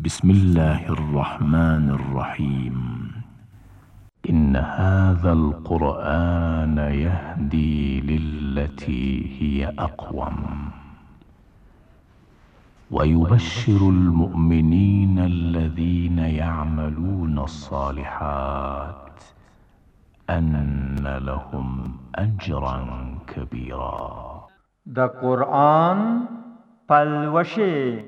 بسم الله الرحمن الرحيم إن هذا القرآن يهدي للتي هي أقوم ويبشر المؤمنين الذين يعملون الصالحات أن لهم أجرا كبيرا. دا قرآن پلوشه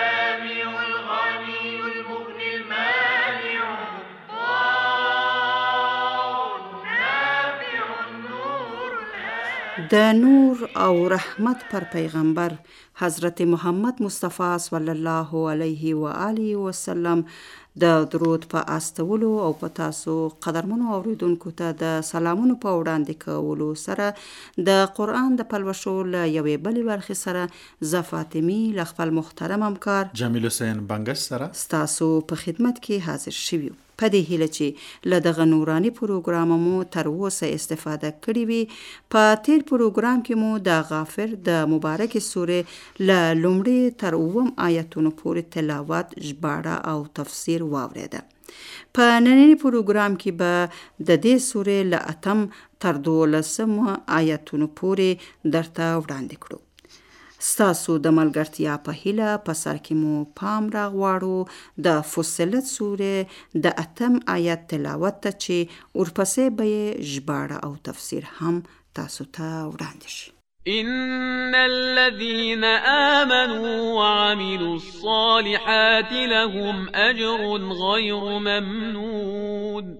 د نور او رحمت پر پیغمبر حضرت محمد مصطفی صلی الله علیه و آله و سلم د درود په استولو او په تاسو قدرمنو اوریدونکو ته د سلامونو په وړاندې کولو سره د قرآن د پلوشو له یوې بلې برخې سره زه فاطمي له خپل محترم همکار جمیل حسین بنګش سره ستاسو په خدمت کې حاضر شوي یو. په دې هیله چې له دغه نوراني پروګرام مو تر اوسه استفاده کړې وي. په تیر پروګرام کې مو د غافر د مبارک سورې له لومړي تر اووم آیتونو پورې تلاوت، ژباړه او تفسیر واورېده. په ننني پروګرام کې به د دې سورې له اتم تر 12 آیتونو پورې درته وړاندې کړو. ستاسو د ملګرتیا په هیله په سر کې مو پام راغواړو د فصلت سورې د اتم آیت تلاوت ته چې ورپسې به یې ژباړه او تفسیر هم تاسو ته وړاندې شي. إن الذين آمنوا وعملوا الصالحات لهم أجر غير ممنون.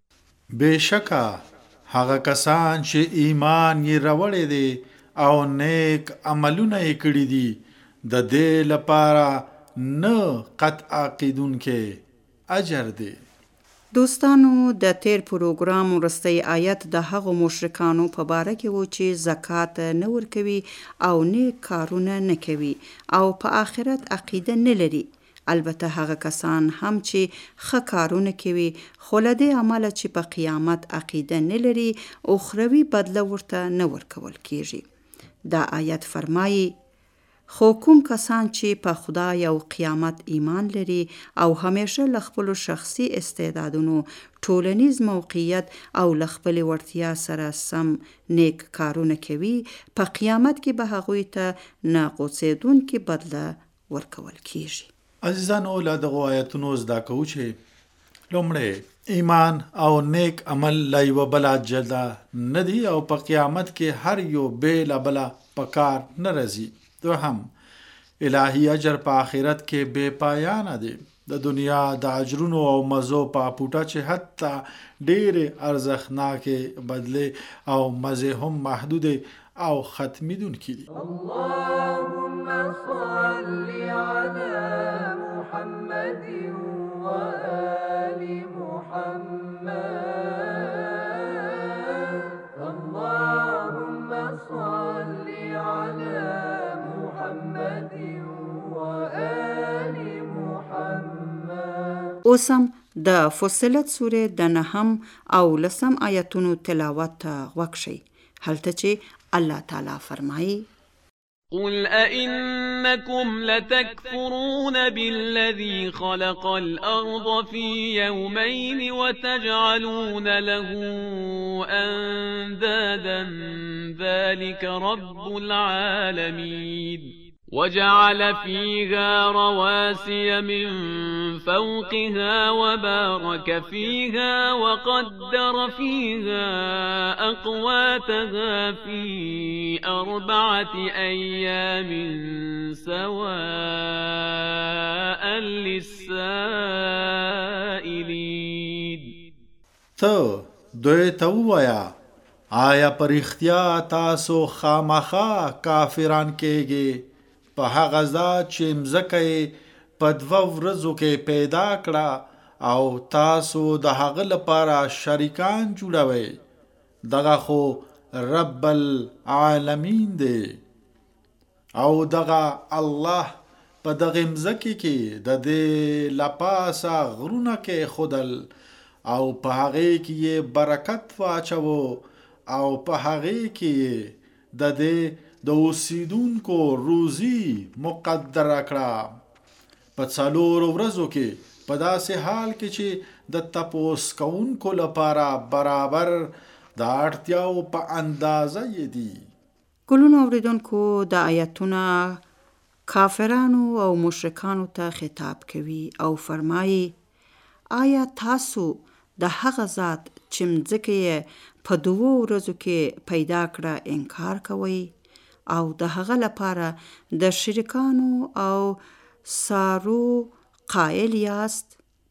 بشکا هغه کسان چې ایمان یې راوړی دی او نیک عملونه یې کړي دي د دې لپاره نه قطع کیدونکې اجر دی. دوستانو د تیر پروګرام وروستی آیت د هغو مشرکانو په باره کې و چې زکات نه ورکوي او نیک کارونه نه کوي او په آخرت عقیده نه لري. البته هغه کسان هم چې ښه کارونه کوي خو له دې عمله چې په قیامت عقیده نه لري اخروي بدله ورته نه ورکول کیږي. دا آیت فرمایي خو کوم کسان چې په خدای او قیامت ایمان لري او همیشه له خپلو شخصي استعدادونو، ټولنیز موقعیت او له خپلې وړتیا سره سم نیک کارونه کوي په قیامت کې به هغوی ته نه غوڅېدونکې بدله ورکول کیږي. عزیزانو له دغو آیتونو زده کوو چې لومړی ایمان او نیک عمل له یوه بله جدا نه دي او په قیامت کې هر یو بېله بله په کار نه راځي. دوهم الهي اجر په آخرت کې بې پایانه دی. د دنیا د اجرونو او مزو په پوټه چې حتی ډېرې ارزښتناکې بدلې او مزې هم محدودې او ختمېدونکې دي. اللهم صل على محمد وآل محمد. اللهم صل على محمد وآل محمد. اوسم د فصلت سورې د 9 او 10 آیتونو تلاوت ته غوږ شئ. هلته چې الله تعالی فرمایي قل أئنكم لتكفرون بالذي خلق الأرض في يومين وتجعلون له أندادا ذلك رب العالمين. وجعل فيها رواسي من فوقها وبارك فيها وقدر فيها أقواتها في 4 أيام سواء للسائلين. ته دوی ته ووایه آیا پر اختیا تاسو خامخا کافران کېږئ په هغه ذات چې مځکه یې په 2 ورځو کې پیدا کړه او تاسو د هغه لپاره شریکان جوړوئ. دغه خو رب العالمین دی او دغه الله په دغه مځکه کې د دې لپاسه غرونه کې خودل او په هغه کې یې برکت واچو او په هغه کې د دې د اوسیدونکو روزي مقدر کړه. په 4 ورځو کې په داسې حال کې چې د تپوس کوونکو لپاره برابر د اړتیاو په اندازه یې دي. ګلونو اوریدونکو د آیتونه کافرانو او مشرکانو ته خطاب کوي او فرمایي آیا تاسو د هغه ذات چې مځکه یې په 2 ورځو کې پیدا کړه انکار کوئ او د هغه لپاره د شریکانو او سارو قائل یاست؟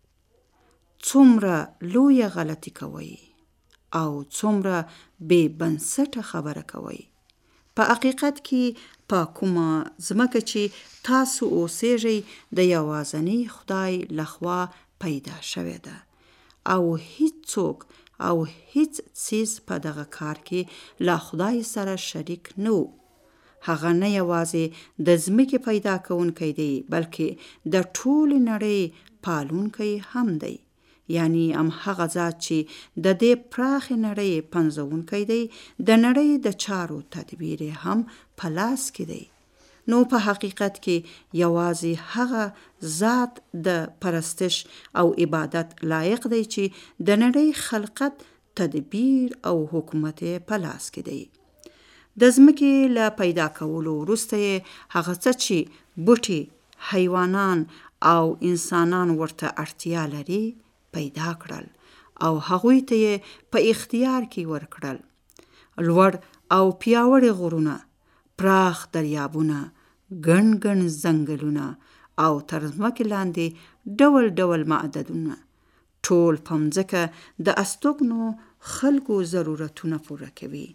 څومره لوی غلطی کوي او څومره بې بنسټه خبره کوي. په حقیقت کې په کومه ځمکه چې تاسو اوسېږئ د یوازنی خدای لخوا پیدا شوې ده او هیڅوک او هیڅ څیز په دغه کار کې له خدای سره شریک نه و. هغه نه یوازې د ځمکې پیدا کوونکی دی بلکې د ټولې نړۍ پالونکی هم دی، یعنی هغه ذات چې د دې پراخې نړۍ پنځونکی دی، د نړۍ د چارو تدبیر هم په لاس کې دی. نو په حقیقت کې یوازې هغه ذات د پرستش او عبادت لایق دی چې د نړۍ خلقت، تدبیر او حکومت په لاس کې دی. د ځمکې له پیدا کولو وروسته هغه څه چې بوټي، حیوانان او انسانان ورته اړتیا لري پیدا کړل او هغوی ته یې په اختیار کې ورکړل. لوړ او پیاوړي غرونه، پراخ دریابونه، ګڼ ګڼ ځنګلونه او تر ځمکې لاندې ډول ډول معدنونه، ټول په مځکه د استوګنو خلکو ضرورتونه پوره کوي.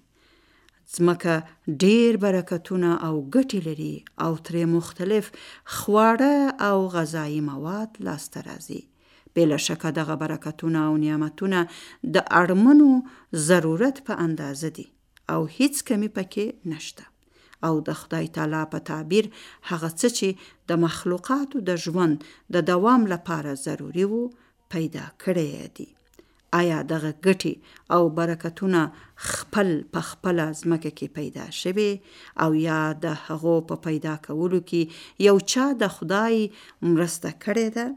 ځمکه ډیر برکتونه او ګټې لري او ترې مختلف خواړه او غذایی مواد لاسته راځي. بلا شکه دغه برکتونه او نعمتونه د اړمنو ضرورت په اندازه دي او هیڅ کمی پکې نشته او د خدای تعالی په تعبیر هغه څه چې د مخلوقاتو د ژوند د دوام لپاره ضروری وو پیدا کړی دي. آیا دغه ګټې او برکتونه خپل په خپل ځمکه کې پیدا شوي او یا د هغو په پیدا کولو کې یو چا د خدای مرسته کړې ده؟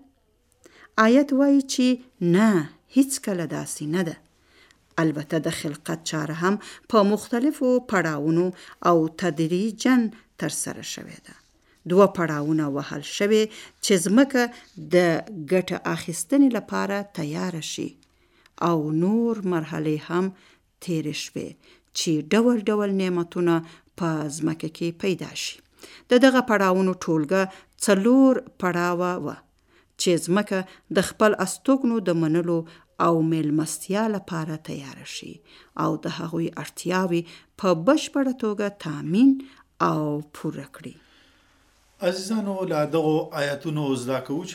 آیت وایي چې نه، هیڅ کله داسې نه ده. البته د خلقت چاره هم په مختلفو پړاوونو او تدریجاً ترسره شوې ده. 2 پړاوونه وهل شوي چې ځمکه د ګټه اخیستنې لپاره تیار شي او نور مرحلې هم تیر شوي چې ډول ډول نعمتونه په ځمکه کې پیدا شي. د دغه پړاوونو ټولګه 4 پړاوه وه چې ځمکه د خپل استوګنو د منلو او میلمستیا لپاره تیار شي او د هغوی اړتیاوې په بشپړه توګه تامین او پوره کړي. عزیزانو، له دغو آیتونو زده کوو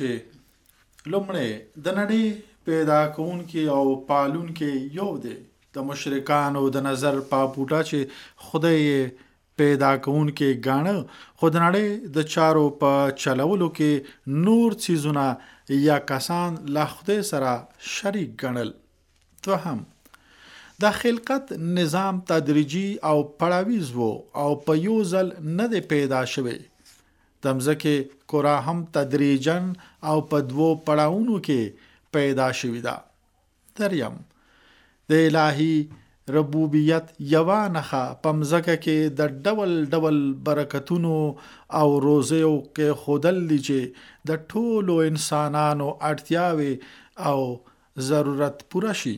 چې لومړی د نړۍ پیدا کوونکی او پالونکی یو دی. د مشرکانو د نظر په پوټه چې خدای پیدا کوونکی ګاڼه، خو د نړۍ د چارو په چلولو کې نور څیزونه یا کسان له خدای سره شریک ګڼل. دوهم، د خلقت نظام تدریجي او پړاویز وو او په یو ځل نه دی پیدا شوی. د مځکې کره هم تدریجاً او په 2 پړاوونو کې پیدا شوی ده. دریم، د الهی ربوبیت یوه نښه په مځکه کې د ډول ډول برکتونو او روزیو کې ښودل دي چې د ټولو انسانانو اړتیاوې او ضرورت پوره شي.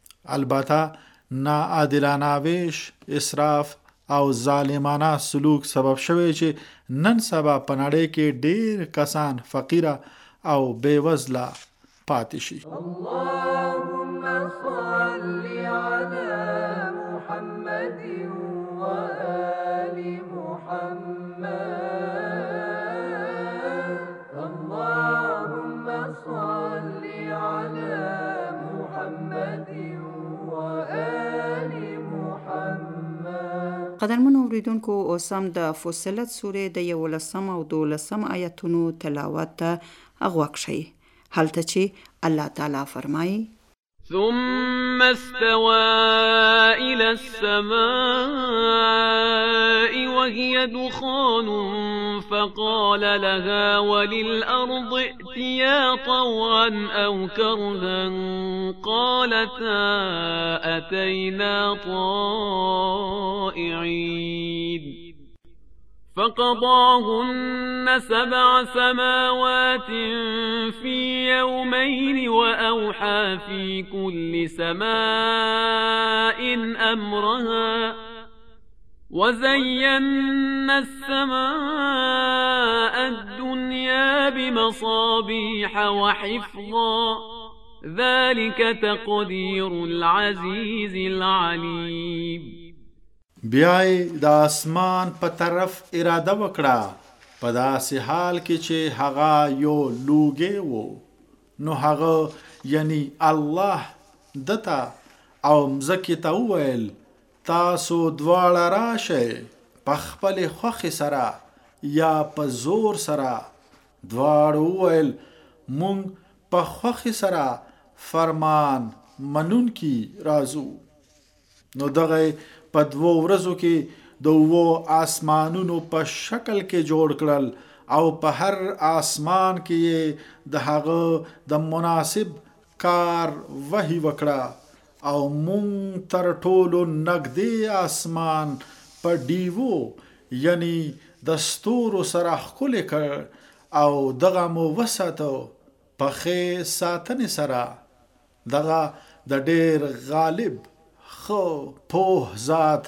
البته ناعادلانه ویش، اسراف او ظالمانه سلوک سبب شوی چې نن سبا په نړۍ کې ډیر کسان فقیره او بیوزله پاتې شي. اللهم صل على محمد وآل محمد. اللهم صل على محمد وآل محمد. قدرمنو اوریدونکو، اوس هم د فصلت سورې د 11 او 12 آیتونو تلاوت ته غوږ شئ. هلته چې الله تعالی فرمایي ثم استوى إلى السماء وهي دخان فقال لها وللأرض ائتيا طوعا أو كرها قالتا أتينا طائعين فقضاهن 7 سماوات في يومين وأوحى في كل سماء أمرها وزينا السماء الدنيا بمصابيح وحفظا ذلك تقدير العزيز العليم. بیای د اسمان په طرف اراده وکړه په داسې حال کې چې هغه یو لوګي وو نو هغه یعنی الله دته او مزکی ته وویل تاسو دواړه راشئ په خپل خوښې سره یا په زور سره دواړو وویل مونږ په خوښې سره فرمان منونکي راځو نو دغه په 2 ورځو کې د 2 آسمانونو په شکل کې جوړ کړل او په هر آسمان کې د هغه د مناسب کار وحی وکړه او مون تر ټولو نږدې آسمان په ډیوو یعنی د ستورو سره ښکلی کړ او دغه مو وساتو په ښې ساتنې سره دغه د ډېر غالب خو په ذات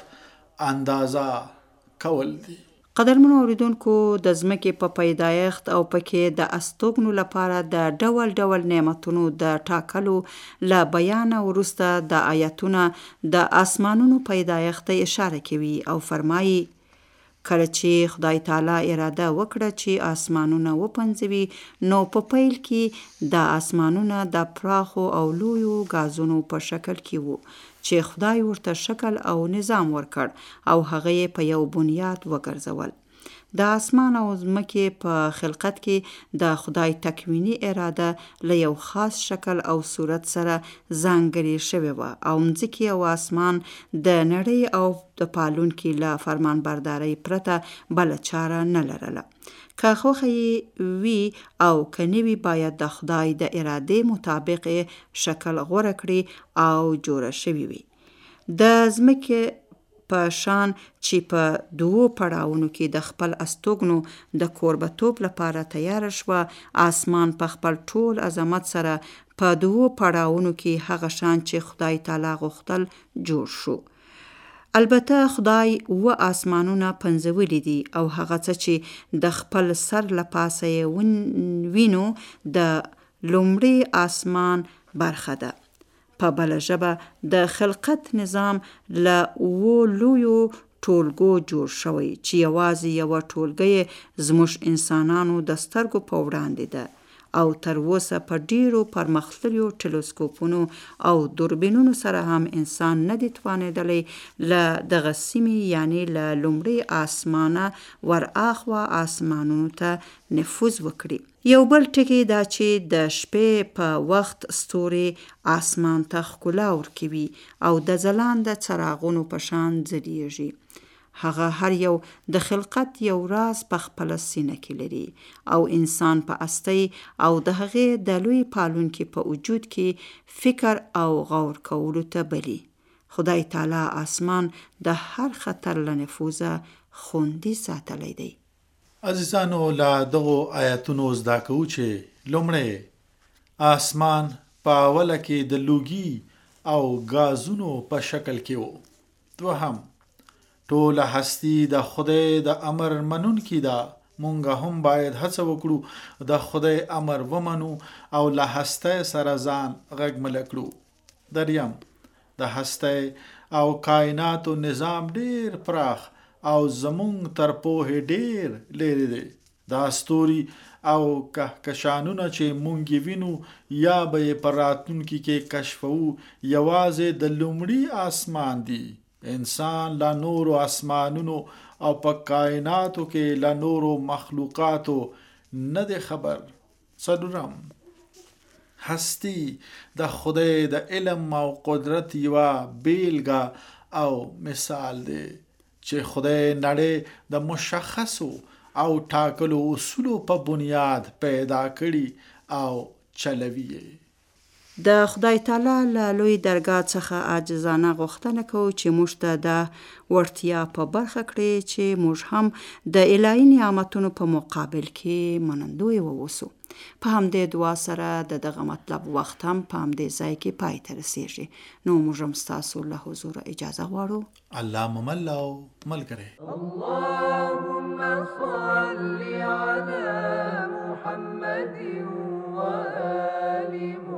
اندازه کول دي. قدرمنو اوریدونکو د ځمکې په پیدایښت او پکې د استوګنو لپاره د ډول ډول نعمتونو د ټاکلو له بیان وروسته د آیتونه د آسمانونو پیدایښت ته اشاره کوي او فرمایي کله چې خدای تعالی اراده وکړه چې آسمانونه وپنځوي نو په پیل کې د آسمانونه د پراخو او لویو غازونو په شکل کې وو چې خدای ورته شکل او نظام ورکړ او هغه یې په یو بنیاد وګرځول. د اسمان او ځمکې په خلقت کې د خدای تکوینی اراده له یو خاص شکل او صورت سره ځانګړې شوې وه او ځمکې او اسمان د نړۍ او د پالونکي له فرمانبردارۍ پرته بله چاره نه لرله. که خوښه وي او که نه وي باید د خدای د ارادې مطابق شکل غوره کړي او جوړه شوي وي. د ځمکې په شان چې په 2 پړاوونو کې د خپل استوګنو د کوربتوب لپاره تیار شوه آسمان په خپل ټول عظمت سره په 2 پړاوونو کې هغه شان چې خدای تعالی غوښتل جوړ شو. البته خدای 2 آسمانونه پنځولي دي او هغه څه چې د خپل سر له پاسه یې وینو د لومړي آسمان برخه ده. په بله ژبه د خلقت نظام له 2 لویو ټولګو جوړ شوی چې یوازې یوه ټولګه زموږ انسانانو د سترګو په وړاندې ده او تر اوسه په ډیرو پرمختللو ټلسکوپونو او دوربینونو سره هم انسان نه دی توانیدلی له دغه سیمې یعنی له لومړي آسمانه ورآخوا آسمانونو ته نفوذ وکړي. یو بل ټکی دا چې د شپې په وخت ستوري آسمان ته ښکلا ورکوي او د ځلانده څراغونو په شان ځلیږي. هغه هر یو د خلقت یو راز په خپل سینه کې لري او انسان په استی او د هغې د لوی پالونکي په وجود کې فکر او غور کولو ته بلی. خدای تعالی آسمان د هر خطر له نفوذه خوندي ساتلی دی. عزیزانو له دغو آیتونو زده کوو چې لومړی آسمان په اوله کې د لوګي او غازونو په شکل کې و. دوهم ټوله هستی د خدای د امر منونکي ده. مونږ هم باید هڅه وکړو د خدای امر ومنو او له هستی سره ځان غږمله کړو. دریم د هستی او کائناتو نظام ډیر پراخ او زمونږ تر پوهې ډیر لرې دی. دا ستوري او کهکشانونه چې مونږ وینو یا به یې په راتلونکي کې کشفوو یوازې د لومړي آسمان دی. انسان لا نورو آسمانونو او په کائناتو کې لا نورو مخلوقاتو نه دی خبر. څلورم هستی د خدای د علم او قدرت یوه بیلګه او مثال دی چې خدای نړۍ د مشخصو او ټاکلو اصولو په بنیاد پیدا کړي او چلوي. د خدای تعالی له لوی درګاه څخه عاجزانه غوښتنه کوو چې موږ ته د وړتیا په برخه کړي چې موږ هم د الهي نعمتونو په مقابل کې منندوی واوسو. په همدې دعا سره دغه مطلب وخت هم په همدې ځای کې پای ته رسیږي. نو موږ هم ستاسو له حضور اجازه غواړو. الله ممل او ملګری. اللهم صل على محمد وآل محمد